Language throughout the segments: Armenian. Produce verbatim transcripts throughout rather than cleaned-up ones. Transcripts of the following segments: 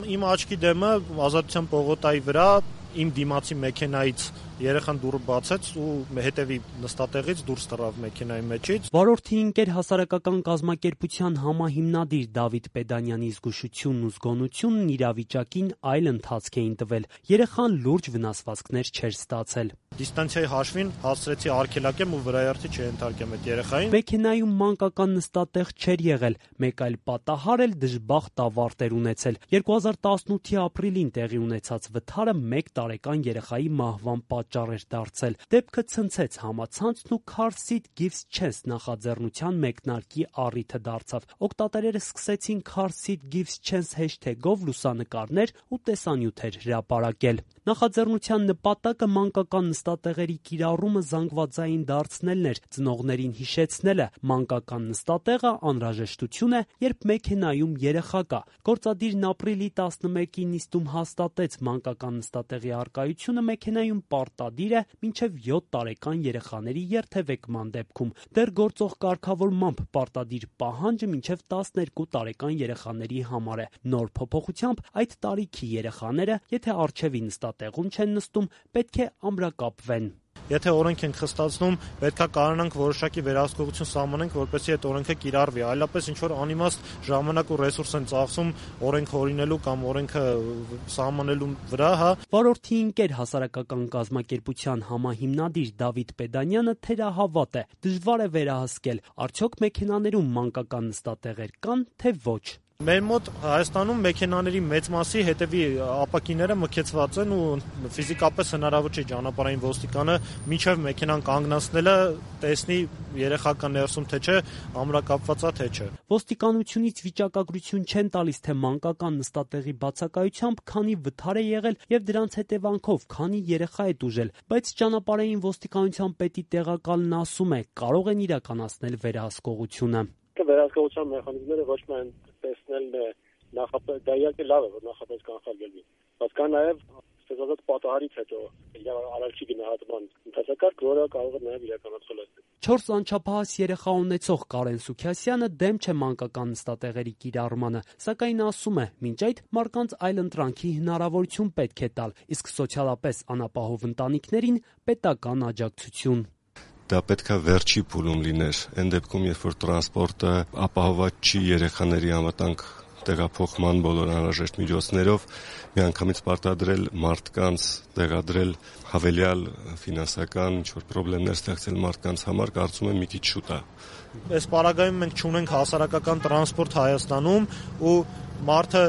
Իմ աչքի դեմը Ազատության պողոտայի վրա իմ դիմացի մեքենայից երեխան դուռը բացեց ու հետևի նստատեղից դուրս թռավ մեքենայի մեջից։ Վարորդի ընկեր հասարակական կազմակերպության համահիմնադիր Դավիթ Պեդանյանի զգուշությունն ու զգոնությունն իրավիճակին այլ ընթացք էին տվել։ Երեխան լուրջ վնասվածքներ չէր ստացել։ Դիստանցիայի հաշվին հասցրեցի արգելակեմ ու վրայերթի չենթարկեմ այդ երեխային։ Մեքենայում մանկական նստատեղ չէր եղել, մեկ այլ պատահար էլ դժբախտ ավարտ էր ունեցել։ երկու հազար տասնութի ապրիլին տեղի ունեցած վթարը մեկ տարեկան երեխայի մահվան պատճառ էր դարձել։ Դեպքը ցնցեց համացանցն ու Car Seat Gives Chance նախաձեռնության մեկնարկի առիթը դարձավ։ Օգտատերերը սկսեցին Car Seat Gives Chance հեշթեգով լուսանկարներ ու տեսանյութեր հրապարակել։ Նախաձեռնության նպատակը մանկական նստատեղերի կիրառումը զանգվածային դարձնելն էր, ծնողներին հիշեցնելը՝ մանկական նստատեղը անհրաժեշտություն է, երբ մեքենայում երեխա կա։ Գործադիրն ապրիլի տասնմեկին նիստում հաստատեց մանկական նստատեղի առկայությունը մեքենայում պարտադիր է մինչև յոթ տարեկան երեխաների երթևեկման դեպքում։ Դեռ գործող կարգավորմամբ պարտադիր պահանջը մինչև տասներկու տարեկան երեխաների համար է։ Նոր փոփոխությամբ այդ տարիքի երեխաները, եթե առջևի նստատեղում չեն նստում, պետք է ամրակապվեն։ Եթե օրենք ենք խստացնում, պետք է կարողանանք որոշակի վերահսկողություն սահմանենք, որպեսզի այդ օրենքը կիրառվի, այլապես ինչ որ անիմաստ ժամանակ ու ռեսուրս են ծախսում օրենք հորինելու կամ օրենքը սահմանելու վրա, հա։ Վարորդի ընկեր հասարակական կազմակերպության համահիմնադիր Դավիթ Պեդանյանը թերահավատ է։ Դժվար է վերահսկել, արդյոք մեքենաներում մանկական նստատեղեր կան, թե ոչ։ Մեր մոտ Հայաստանում մեքենաների մեծ մասի հետևի ապակիները մքեցված են ու ֆիզիկապես հնարավոր չէ ճանապարհային ոստիկանը մինչև մեքենան կանգնացնելը տեսնի երեխա կա ներսում թե չէ, ամրակապված է թե չէ։ Ոստիկանությունից վիճակագրություն չեն տալիս, թե մանկական նստատեղի բացակայությամբ քանի վթար է եղել եւ դրանց հետևանքով քանի երեխա է տուժել, բայց ճանապարհային ոստիկանության պետի տեղակալն ասում է, կարող են իրականացնել վերահսկողությունը։ Վերահսկողության մեխանիզմները ոչ միայն տեսնելն է, նախապես դա իհարկե լավ է, որ նախապես կանխարգելվի, բայց կա նաև ստեղծած պատահարից հետո արարչի գնահատման ընթացակարգ, որը կարող է նաև իրականացվել այստեղ։ Չորս անչափահաս երեխա ունեցող Կարեն Սուքիասյանը դեմ չէ մանկական նստատեղերի կիրառմանը, սակայն ասում է, մինչ այդ մարդկանց այլընտրանքի հնարավորություն պետք է տալ, իսկ սոցիալապես անապահով ընտանիքներին պետական աջակցություն։ Դա պետք է վերջի փուլում լիներ, այն դեպքում, երբ որ տրանսպորտը ապահովված չի երեխաների անվտանգ տեղափոխման բոլոր անհրաժեշտ միջոցներով, միանգամից պարտադրել մարդկանց տեղադրել հավելյալ ֆինանսական ինչ-որ խնդիրներ ստեղծել մարդկանց համար, կարծում եմ մի քիչ շուտ է։ Այս պարագայում մենք չունենք հասարակական տրանսպորտ Հայաստանում ու մարդը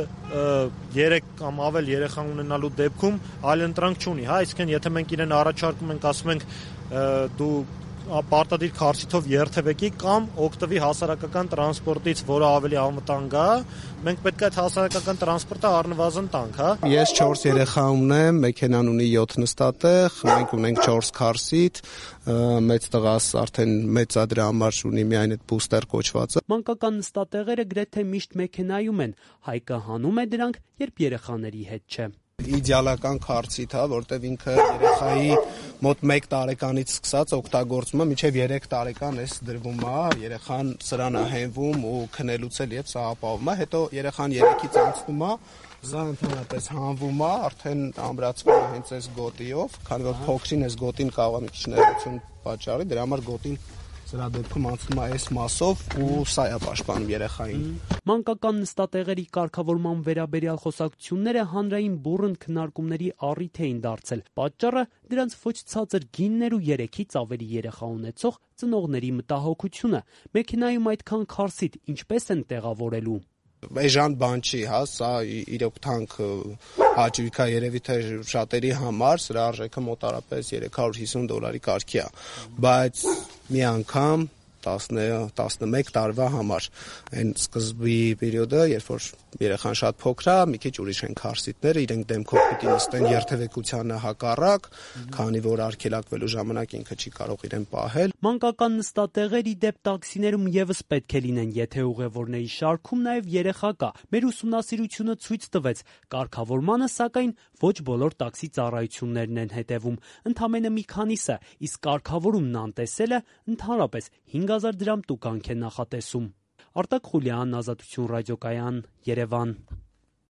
երեք կամ ավել երեխա ունենալու դեպքում այլընտրանք չունի, հա, այսինքն եթե մենք իրեն առաջարկում ենք, ասում ենք դու պարտադիր քարսիթով երթևեկի կամ օգտվի հասարակական տրանսպորտից, որը ավելի անվտանգ է, մենք պետք է այդ հասարակական տրանսպորտը առնվազն տանք, հա։ Ես չորս երեխա ունեմ, մեքենան ունի յոթ նստատեղ, մենք ունենք չորս քարսիթ, մեծ տղաս արդեն մեծ է դրա համար ունի միայն այդ բուստեր կոչվածը։ Մանկական նստատեղերը գրեթե միշտ մեքենայում են, Հայկը հանում է դրանք, երբ երեխաների հետ չէ։ Իդեալական քարսիթ է, որտեվ ինքը երեխայի մոտ մեկ տարեկանից սկսած օգտագործումը մինչև երեք տարեկան էս դրվում է, երեխան սրան է հենվում ու քնելուց էլ եւ սա ապահովում է, հետո երեխան երեքից անցնում է, զա ընդհանրապես հանվում է, արդեն ամրացվում է հենց այս գոտիով, քանի որ փոքրին այս գոտին կարող է մի քիչ նեղություն պատճառի, դրա համար գոտին սրա դեպքում անցնում է այս մասով ու սա է պաշտպանում երեխային։ Մանկական նստատեղերի կարգավորման վերաբերյալ խոսակցությունները հանրային բուռն քննարկումների առիթ էին դարձել։ Պատճառը դրանց ոչ ցածր գինն էր ու երեքից ավելի երեխա ունեցող ծնողների մտահոգությունը։ Մեքենայում այդքան քարսիթ ինչպես են տեղավորելու։ Էժան բան չի, հա, սա իրոք թանկ հաճույք է երևի թե շատերի համար, սրա արժեքը մոտարապես երեք հարյուր հիսուն դոլարի կարգի է, բայց մի անգամ տասնմեկ տարվա համար այն սկզբի պերիոդը, երբ որ երեխան շատ փոքր է, մի քիչ ուրիշ են քարսիթները, իրենք դեմքով պիտի նստեն երթևեկությանը հակառակ, քանի որ արգելակվելու ժամանակ ինքը չի կարող իրեն պահել։ Մանկական նստատեղերի դեպ տաքսիներում եւս պետք է լինեն, եթե ուղևորների շարքում նաեւ երեխա կա։ Մեր ուսումնասիրությունը ցույց տվեց, կարգավորմանը սակայն ոչ բոլոր տաքսի ծառայություններն են հետևում, ընդամենը մի քանիսը, իսկ կարգավորումն անտեսելը ընդհանրապես հինգ հազար դրամ տուգանք է նախատեսում։ Արտակ Խուլյան, Ազատություն ռադիոկայան, Երևան։